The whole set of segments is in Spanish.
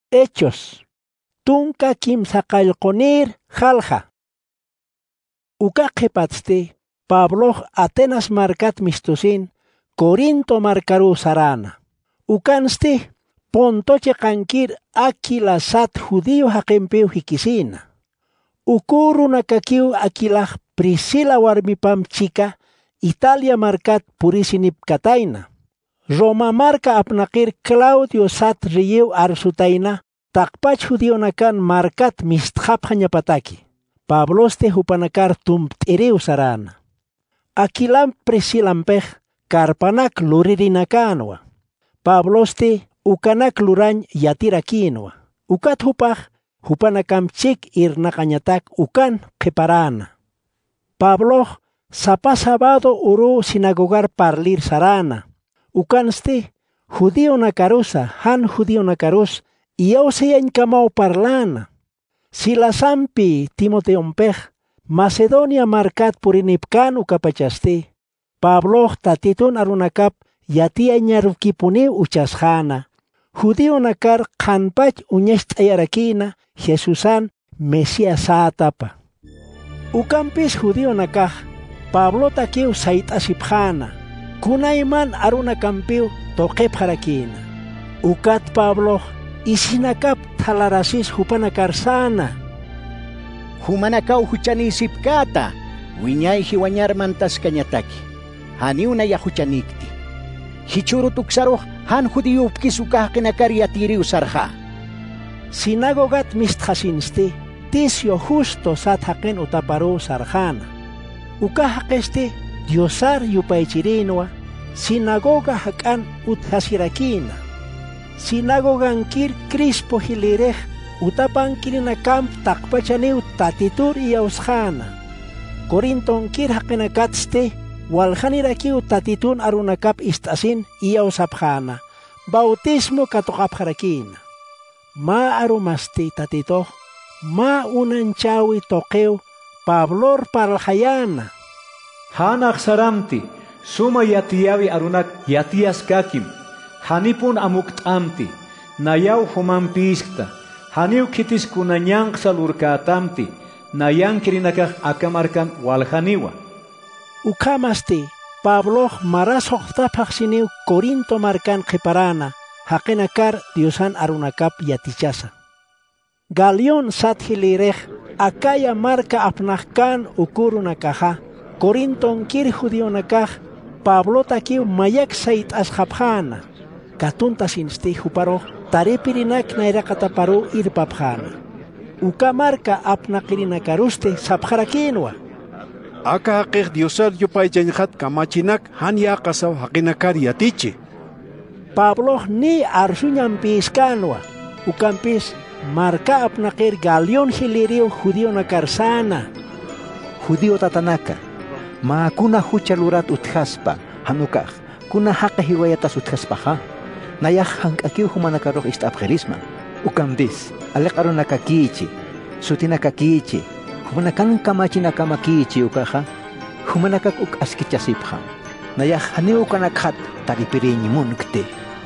Hechos. Tunka kimsaqallqunir jalja. Uka qhipatzti Pablo Atenas markat mistusin Corinto markaru sarana. Ukansti pontoche qankir Aquila sat judío haqimpiu hikisina. Ukuru nakakiu Aquila Priscila warmipam chica Italia markat purisinip kataina. Roma marka apnaqir Claudio sat rieu arsutaina taqpach judío nakan markat mistqaphañapataki. Pabloste hupanakar tumpt'iriu sarana. Aquilam Priscilampej karpanak luririnakanwa. Pabloste ukanak lurañ yatirakinwa. Ukat hupaj hupanakamchik irnaqañatak ukan qhiparana. Pablo sapa sábado uru sinagogar parlir sarana. Ukanste judío nakarusa han judío nakarus iauseyañ kamau parlana. Silasampi Timoteompej Macedonia markat purinipkan ukapachaste. Pablo tatitun arunakap yatia ñarukipuni uchasjana. Judío nakar qanpach uñecht'ayarakina Jesusan Mesías atapa. Ukampis judío nakaj Pablo takiu sait'asipjana. Kunayman arunakampiu toqepharakina. Ukat Pablo isinakap thalarasis hupanakarsana. Humanakaw huchanisipkata, wiñay hiwañarmantas kañataki. Haniuna ya huchanikti. Hichuru tuksaruj han judiyupkis ukahkinakar yatiriu sarja. Sinagogat mistjasinsti, tisio justo sat haqin utaparu sarjana. Ukahaqesti diosar yupaychirinwa, sinagoga hakan uthasirakina. Sinagogan kir Crispo hilirej utapan kirinakam takpachaniw tatitur iyausjana. Corinton kir haqinakatste waljanirakiw tatitun arunakap istasin iyausapjana. Bautismo katoqapjarakina. Ma arumasti tatito, ma unanchawi toqew Pablor parljayana. Hanak saramti, suma yatiyawi arunak yatiyas kakim. Hanipun amuktamti, nayaw humanpiskta. Haniw kitis kunanyangksal urkatamti, nayang kirinakak akamarkan waljaniwa. Ukamasti, Pablo marasoktapaksiniw Corinto markan qhiparana, haqinakar diosan arunakap yatichasa. Galion sat hilirej, Acaya marka apnajkan ukurunakaja, Corinton kir judío nakaj, Pablo takiw mayak sait asjapjana. Katunta sinsti huparo taripirinak nairakataparu irpapjana. Uka marka apnaqirinakaruste sapjarakinwa. Aka haqej diosar yupaychañjat kamachinak han yaqasaw haqinakar yatichi. Pablo ni arsuñampiskanwa. Ukampis marka apnaqir Galion hiliriu judío nakarsana. Judío tatanaka, ma kuna huchalurat uthaspa, hanukaj, kuna haqa hiwayatas uthaspaja. Nayaj hankakiw humanakaroq istapjerisman. Ukampis, aleqarunakakichi, sutinakakichi, humanakan kamachinakamakichi ukaja, humanakak uk askichasipja. Nayaj haniw kanakhat taripiriñimunkte.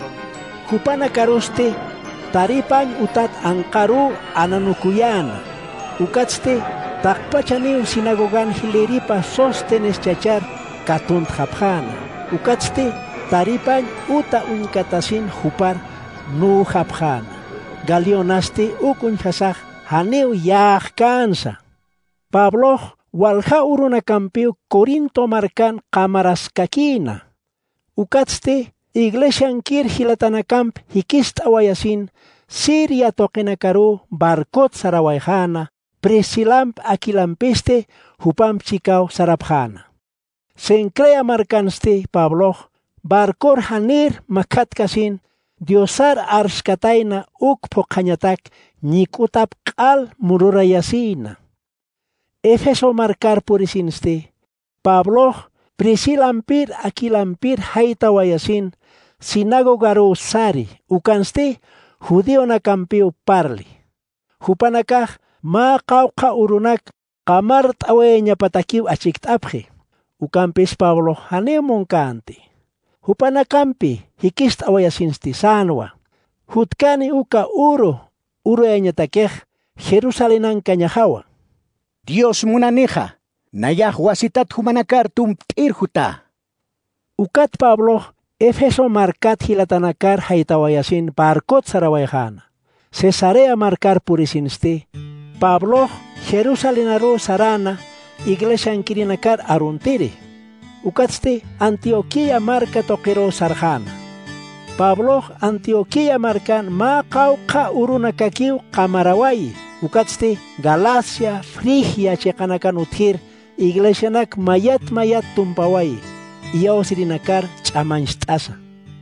Hupanakaruste taripan utat anqaru ananukuyana. Ukatste taqpachaniw sinagogan hiliripa Sóstenes chachar katuntjapjana. Ukatste taripan uta unkatasin hupar nujapjana. Galionaste ukunchasaj haniw yaqkansa. Pablo walja urunakampiu Corinto markan qamaraskakina. Ukatste iglesian kir hilatanakamp hikista awayasin Siria toqinakaru barkot sarawayjana, Priscilamp Aquilampiste hupam chikaw sarapjana. Sencrea markanste Pablo barkor hanir makatkasin diosar arskataina ukpo qañatak ñikutap q'al mururayasina. Efeso markar purisinste Pablo Priscilampir Aquilampir haytawayasin sinagogaru sari ukanste judío nakampiu parli. Hupanakaj ma qawqa urunak qamart aweña patakiw achiktapje. Ukampis Pablo hanemon kanti. Hupanakampi hikist awayasinsti sanwa. Hutkani uka uru uruañatakej Jerusalenan kañajawa. Dios munaneja, nayaj wasitat humanakar tumt'irjuta. Ukat Pablo Efeso markat hilatanakar haitawayasin parkot sarawayjana. Cesarea markar purisinste. Pablo Jerusalenaro sarana iglesia kirinakar aruntiri. Ukatste Antioquia marka toqiro sarjana. Pablo Antioquia markan ma qawqa urunakakiw qamaraway. Ukatste Galacia, Frigia cheqanakan uthir iglesianak mayat tumpaway. Iyaw sirinakar ch'amancht'asa.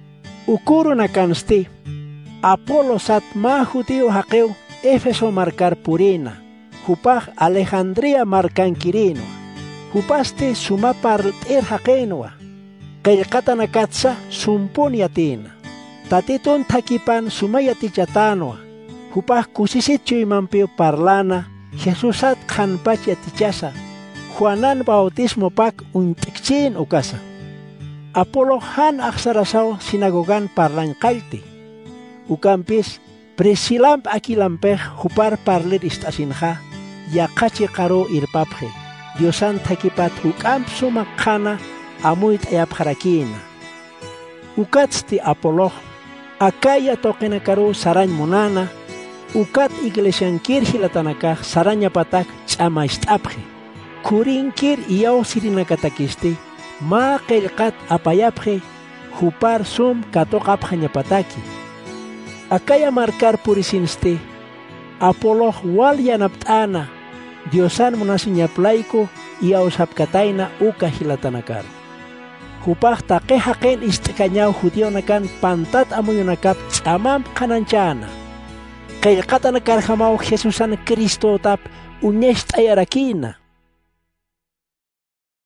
Ukurunakanste Apolosat ma judío haqew Efeso markar purina. Hupaj Alejandría markan kirino. Hupaste sumapar haqenwa. Qillqatanakatsa sumpun yatina. Tatiton takipan sumayatichatanwa. Hupaj kusisitchu imanpiu parlana Jesusat qhanpach yatichasa. Juanan bautismo pak unt'ikchin ukasa. Apolo han aksarasaw sinagogan parlanqalti. Ukampis Presilamp akilampej hupar parlir istasinja. Yaqachi qaro irpapje. Diosan takipat hukamp sumaqqana amuit ayapjarakina. Ukatsti Apolo akaya toqinakaru saran munana. Ukat iglesiankir hilatanakaj saraña patak ch'amaist'apje. Kurinkir iyaw sirinakatakiste ma qillqat apayapje hupar sum katoqapjañapataki. Akaya markar purisinste Apolo wal yanapt'ana Diosan munasiñaplayko iyaw sapkatayna uka hilatanakar. Hupaj taqejaqen istikañaw judionakan pantat amuyunakap tz'amam qananchana. Qillqatanakar hamaw Jesusan Cristo tap uñesh t'ayarakina.